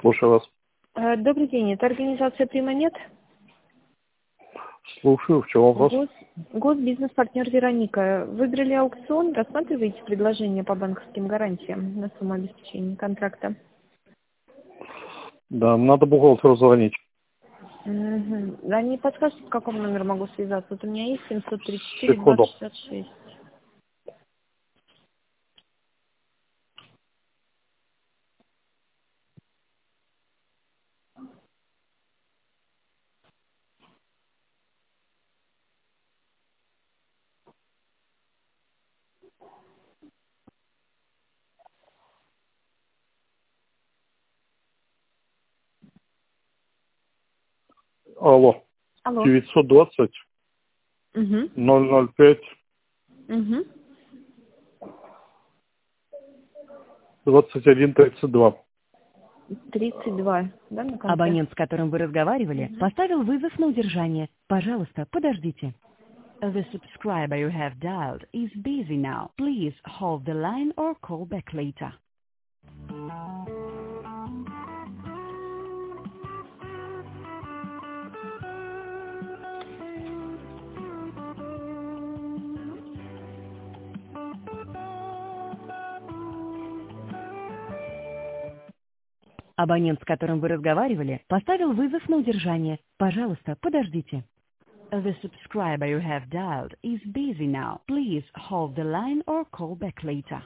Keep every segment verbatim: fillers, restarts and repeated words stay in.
Слушаю вас. Э, Добрый день, это организация «Примонет». Слушаю. В чем вопрос? Гос... Госбизнес-партнер «Вероника». Выиграли аукцион, рассматриваете предложение по банковским гарантиям на сумму обеспечения контракта? Да, надо бухгалтеру звонить. Угу. А не подскажете, по какому номеру могу связаться? Вот у меня есть семьсот тридцать четыре Секунду. двадцать шестьдесят шесть. Алло. Алло. девятьсот двадцать Угу. ноль ноль пять Угу. двадцать один тридцать два. тридцать два, да, на конце? Абонент, с которым вы разговаривали, Угу. поставил вызов на удержание. Пожалуйста, подождите. The subscriber you have dialed is busy now. Please hold the line or call back later. Абонент, с которым вы разговаривали, поставил вызов на удержание. Пожалуйста, подождите. The subscriber you have dialed is busy now. Please hold the line or call back later.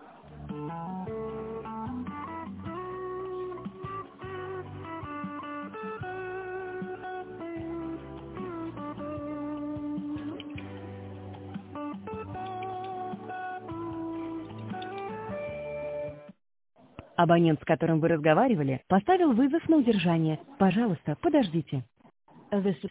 Абонент, с которым вы разговаривали, поставил вызов на удержание. Пожалуйста, подождите. The